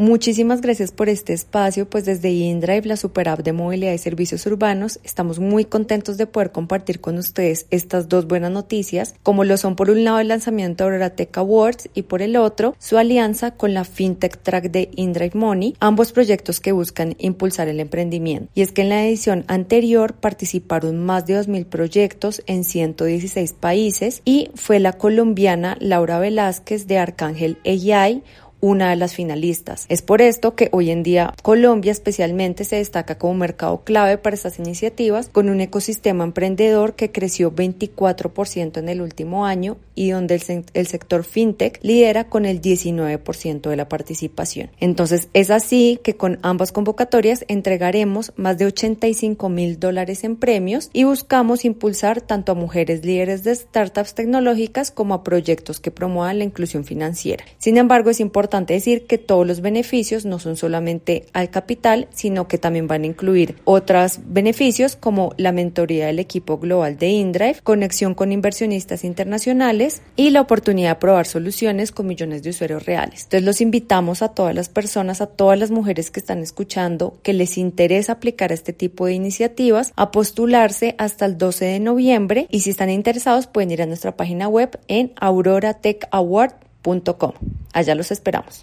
Muchísimas gracias por este espacio, pues desde InDrive, la super app de movilidad y servicios urbanos, estamos muy contentos de poder compartir con ustedes estas dos buenas noticias, como lo son por un lado el lanzamiento de Aurora Tech Awards y por el otro su alianza con la FinTech Track de InDrive Money, ambos proyectos que buscan impulsar el emprendimiento. Y es que en la edición anterior participaron más de 2.000 proyectos en 116 países y fue la colombiana Laura Velázquez de Arcángel AI una de las finalistas. Es por esto que hoy en día Colombia especialmente se destaca como mercado clave para estas iniciativas, con un ecosistema emprendedor que creció 24% en el último año y donde el sector fintech lidera con el 19% de la participación. Entonces es así que con ambas convocatorias entregaremos más de $85,000 en premios y buscamos impulsar tanto a mujeres líderes de startups tecnológicas como a proyectos que promuevan la inclusión financiera. Sin embargo, es importante decir que todos los beneficios no son solamente al capital, sino que también van a incluir otros beneficios como la mentoría del equipo global de InDrive, conexión con inversionistas internacionales y la oportunidad de probar soluciones con millones de usuarios reales. Entonces los invitamos a todas las personas, a todas las mujeres que están escuchando, que les interesa aplicar este tipo de iniciativas, a postularse hasta el 12 de noviembre y si están interesados pueden ir a nuestra página web en auroratechaward.com. Allá los esperamos.